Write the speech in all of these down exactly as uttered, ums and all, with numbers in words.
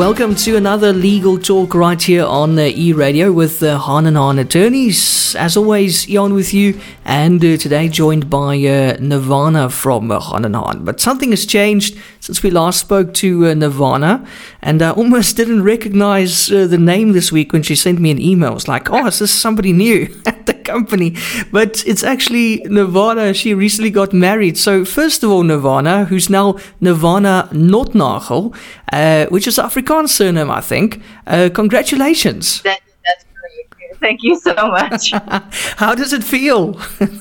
Welcome to another Legal Talk right here on uh, E-Radio with uh, Hahn and Hahn Attorneys. As always, Jan with you, and uh, today joined by uh, Nirvana from uh, Hahn and Hahn. But something has changed since we last spoke to uh, Nirvana, and I almost didn't recognize uh, the name this week when she sent me an email. I was like, oh, is this somebody new at the company? But it's actually Nirvana. She recently got married. So first of all, Nirvana, who's now Nirvana Notnagel, uh, which is Afrikaans surname, I think. Uh, congratulations. That, that's great. Thank you so much. How does it feel?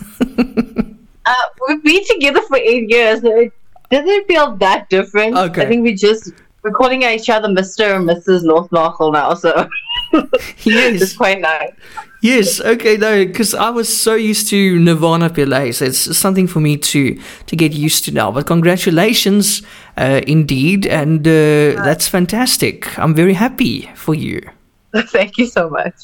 uh, we've been together for eight years, so it doesn't feel that different. Okay. I think we just, we're calling each other Mister and Missus Notnagel now, so yes. It's quite nice. Yes, okay, no, because I was so used to Nirvana Pillay, so it's something for me to, to get used to now. But congratulations, uh, indeed, and uh, that's fantastic. I'm very happy for you. Thank you so much.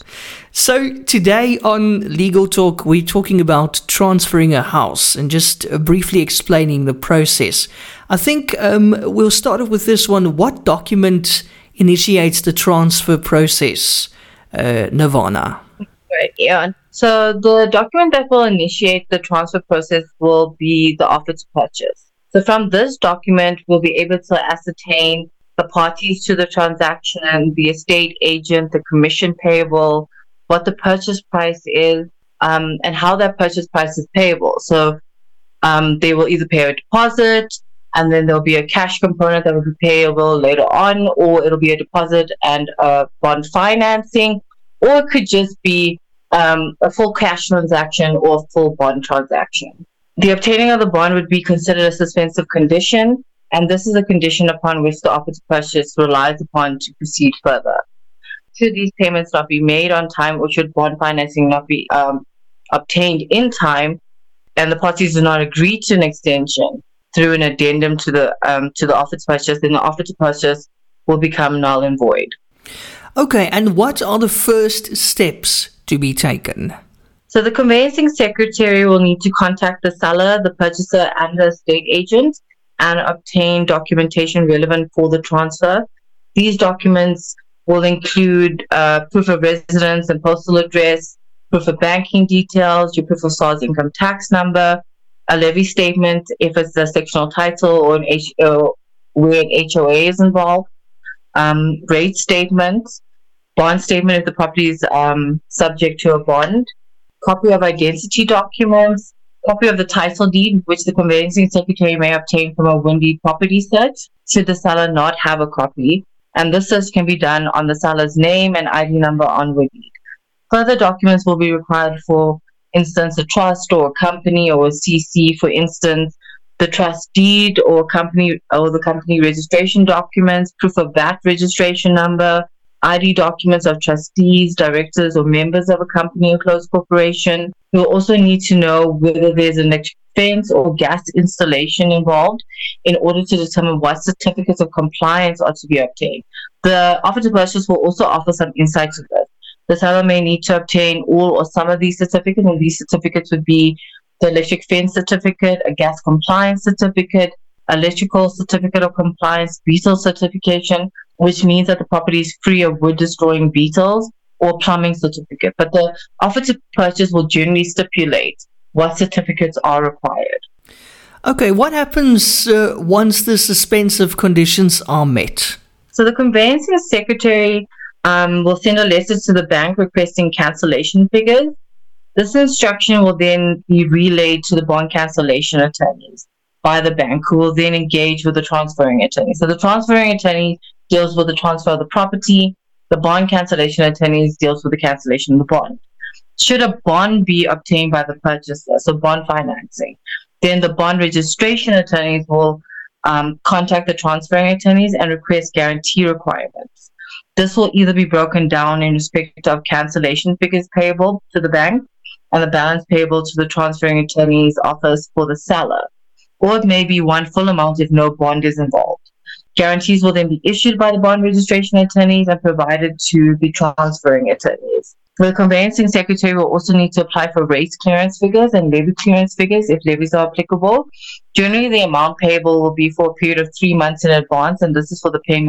So today on Legal Talk, we're talking about transferring a house and just uh, briefly explaining the process. I think um, we'll start off with this one. What document initiates the transfer process, uh, Nirvana? Right, yeah. So the document that will initiate the transfer process will be the offer to purchase. So from this document, we'll be able to ascertain the parties to the transaction, the estate agent, the commission payable, what the purchase price is, um, and how that purchase price is payable. So um, they will either pay a deposit, and then there'll be a cash component that will be payable later on, or it'll be a deposit and a bond financing, or it could just be um, a full cash transaction or a full bond transaction. The obtaining of the bond would be considered a suspensive condition, and this is a condition upon which the offer to purchase relies upon to proceed further. Should these payments not be made on time, or should bond financing not be um, obtained in time, and the parties do not agree to an extension through an addendum to the um, to the offer to purchase, then the offer to purchase will become null and void. Okay, and what are the first steps to be taken? So the conveyancing secretary will need to contact the seller, the purchaser, and the estate agent and obtain documentation relevant for the transfer. These documents will include uh, proof of residence and postal address, proof of banking details, your proof of sales income tax number, a levy statement if it's a sectional title or an H- or where an H O A is involved, um, rate statement, bond statement if the property is um, subject to a bond, copy of identity documents, copy of the title deed, which the conveyancing secretary may obtain from a windy property search, should the seller not have a copy. And this search can be done on the seller's name and I D number on Windy. Further documents will be required, for instance, a trust or a company or a C C, for instance, the trust deed or company or the company registration documents, proof of V A T registration number, I D documents of trustees, directors, or members of a company or closed corporation. You'll also need to know whether there's an electric fence or gas installation involved in order to determine what certificates of compliance are to be obtained. The offer to purchase will also offer some insight to this. The seller may need to obtain all or some of these certificates, and these certificates would be the electric fence certificate, a gas compliance certificate, electrical certificate of compliance, beetle certification, which means that the property is free of wood-destroying beetles, or plumbing certificate. But the offer to purchase will generally stipulate what certificates are required. Okay, what happens uh, once the suspensive conditions are met? So the conveyancing secretary um, will send a letter to the bank requesting cancellation figures. This instruction will then be relayed to the bond cancellation attorneys by the bank, who will then engage with the transferring attorney. So the transferring attorney deals with the transfer of the property. The bond cancellation attorneys deals with the cancellation of the bond. Should a bond be obtained by the purchaser, so bond financing, then the bond registration attorneys will um, contact the transferring attorneys and request guarantee requirements. This will either be broken down in respect of cancellation figures payable to the bank and the balance payable to the transferring attorney's office for the seller, or it may be one full amount if no bond is involved. Guarantees will then be issued by the bond registration attorneys and provided to the transferring attorneys. The conveyancing secretary will also need to apply for rates clearance figures and levy clearance figures if levies are applicable. Generally, the amount payable will be for a period of three months in advance, and this is for the payment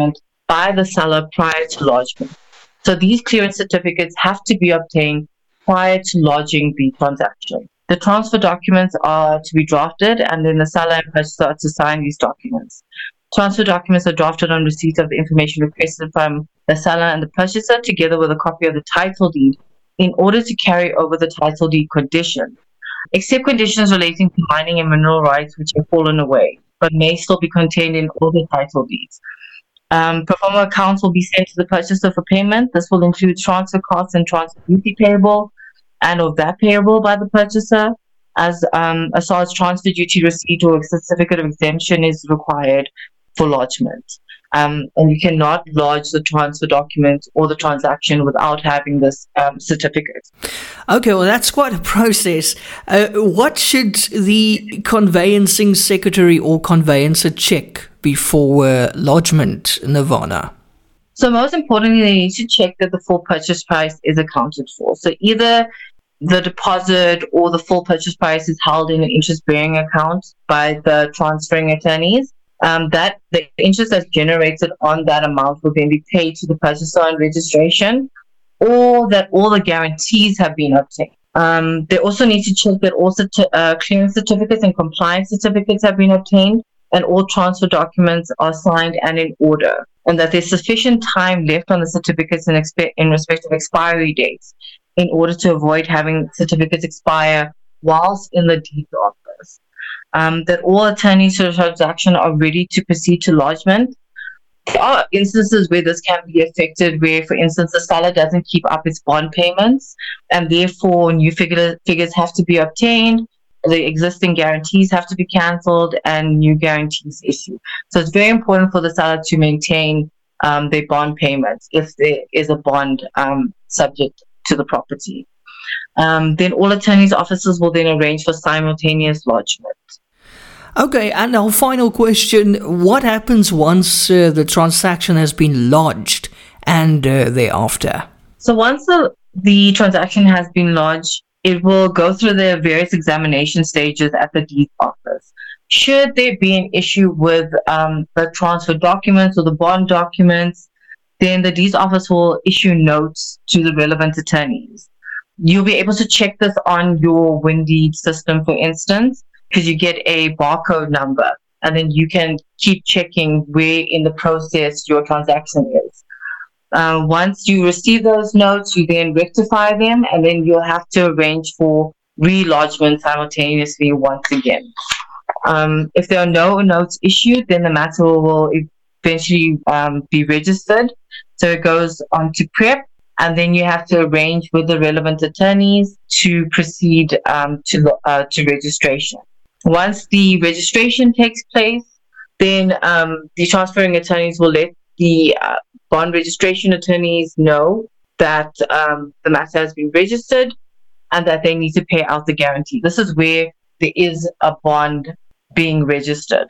by the seller prior to lodgement. So these clearance certificates have to be obtained prior to lodging the transaction. The transfer documents are to be drafted, and then the seller and purchaser are to sign these documents. Transfer documents are drafted on receipt of the information requested from the seller and the purchaser, together with a copy of the title deed, in order to carry over the title deed conditions, except conditions relating to mining and mineral rights which have fallen away, but may still be contained in all the title deeds. Um, pro forma accounts will be sent to the purchaser for payment. This will include transfer costs and transfer duty payable and or V A T payable by the purchaser, as um, as far as transfer duty receipt or a certificate of exemption is required for lodgement. Um, and you cannot lodge the transfer document or the transaction without having this um, certificate. Okay, well, that's quite a process. Uh, what should the conveyancing secretary or conveyancer check before uh, lodgement, Nirvana? So most importantly, they need to check that the full purchase price is accounted for. So either the deposit or the full purchase price is held in an interest-bearing account by the transferring attorneys. Um, that the interest that's generated on that amount will then be paid to the purchaser on registration, or that all the guarantees have been obtained. Um, they also need to check that all certi- uh, clearance certificates and compliance certificates have been obtained, and all transfer documents are signed and in order, and that there's sufficient time left on the certificates in, expe- in respect of expiry dates in order to avoid having certificates expire whilst in the deed office. Um, that all attorneys to the transaction are ready to proceed to lodgement. There are instances where this can be affected, where, for instance, the seller doesn't keep up its bond payments, and therefore new figure, figures have to be obtained, the existing guarantees have to be cancelled, and new guarantees issued. So it's very important for the seller to maintain um, their bond payments if there is a bond um, subject to the property. Um, then all attorneys' offices will then arrange for simultaneous lodgement. Okay, and our final question, what happens once uh, the transaction has been lodged and uh, thereafter? So once the, the transaction has been lodged, it will go through the various examination stages at the deed office. Should there be an issue with um, the transfer documents or the bond documents, then the deeds office will issue notes to the relevant attorneys. You'll be able to check this on your Windeed system, for instance, because you get a barcode number, and then you can keep checking where in the process your transaction is. Uh, once you receive those notes, you then rectify them, and then you'll have to arrange for re-lodgement simultaneously once again. Um, if there are no notes issued, then the matter will eventually um, be registered. So it goes on to prep, and then you have to arrange with the relevant attorneys to proceed um, to uh, to registration. Once the registration takes place, then um, the transferring attorneys will let the uh, bond registration attorneys know that um, the matter has been registered and that they need to pay out the guarantee. This is where there is a bond being registered.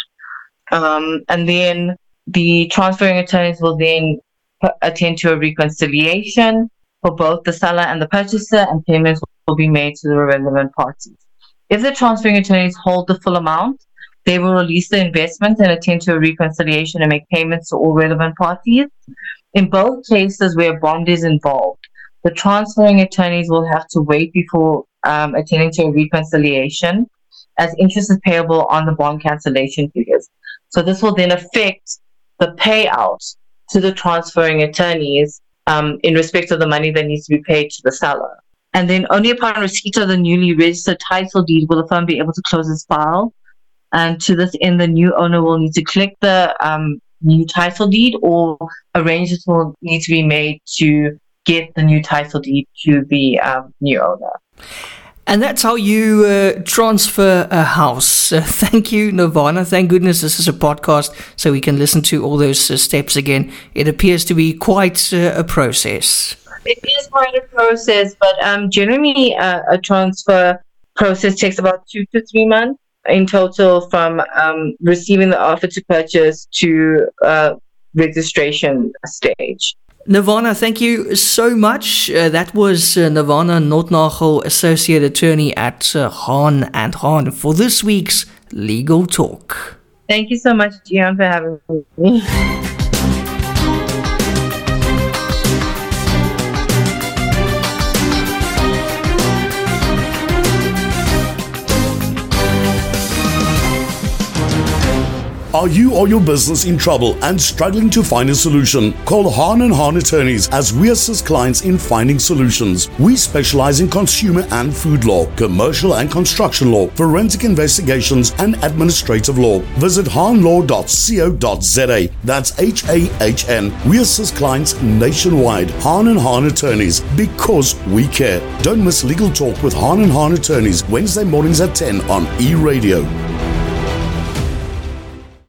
Um, and then the transferring attorneys will then attend to a reconciliation for both the seller and the purchaser, and payments will be made to the relevant parties. If the transferring attorneys hold the full amount, they will release the investment and attend to a reconciliation and make payments to all relevant parties. In both cases where a bond is involved, the transferring attorneys will have to wait before um, attending to a reconciliation, as interest is payable on the bond cancellation figures. So this will then affect the payout to the transferring attorneys um, in respect of the money that needs to be paid to the seller. And then only upon receipt of the newly registered title deed will the firm be able to close its file. And to this end, the new owner will need to collect the um, new title deed, or arrangements will need to be made to get the new title deed to the um, new owner. And that's how you uh, transfer a house. Uh, thank you, Nirvana. Thank goodness this is a podcast, so we can listen to all those uh, steps again. It appears to be quite uh, a process. It is quite a process, but um, generally uh, a transfer process takes about two to three months in total, from um, receiving the offer to purchase to uh, registration stage. Nirvana, thank you so much. Uh, that was uh, Nirvana Notnagel, Associate Attorney at uh, Hahn and Hahn, for this week's Legal Talk. Thank you so much, Gian, for having me. Are you or your business in trouble and struggling to find a solution? Call Hahn and Hahn Attorneys as we assist clients in finding solutions. We specialize in consumer and food law, commercial and construction law, forensic investigations, and administrative law. Visit hahn law dot co dot za. That's H A H N. We assist clients nationwide. Hahn and Hahn Attorneys, because we care. Don't miss Legal Talk with Hahn and Hahn Attorneys, Wednesday mornings at ten on E-Radio.